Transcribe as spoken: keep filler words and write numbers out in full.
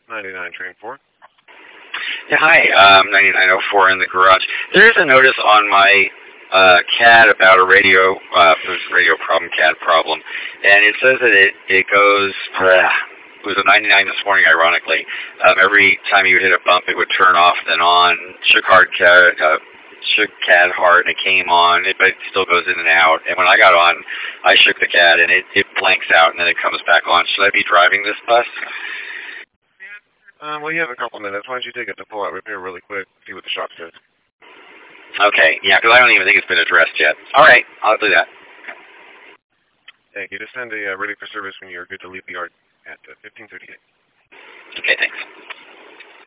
ninety-nine train four. Yeah, hi, um, ninety-nine oh four in the garage. There's a notice on my uh, C A D about a radio, uh, radio problem, C A D problem, and it says that it, it goes, uh, it was a ninety-nine this morning, ironically. Um, every time you hit a bump, it would turn off, then on, shook hard C A D, uh, shook C A D hard, and it came on, it, but it still goes in and out. And when I got on, I shook the C A D, and it, it blanks out, and then it comes back on. Should I be driving this bus? Um, well, you have a couple minutes. Why don't you take it to pull-out repair really quick, see what the shop says. Okay, yeah, because I don't even think it's been addressed yet. All right, I'll do that. Thank you. Just send a uh, ready for service when you're good to leave the yard at uh, fifteen thirty-eight. Okay, thanks.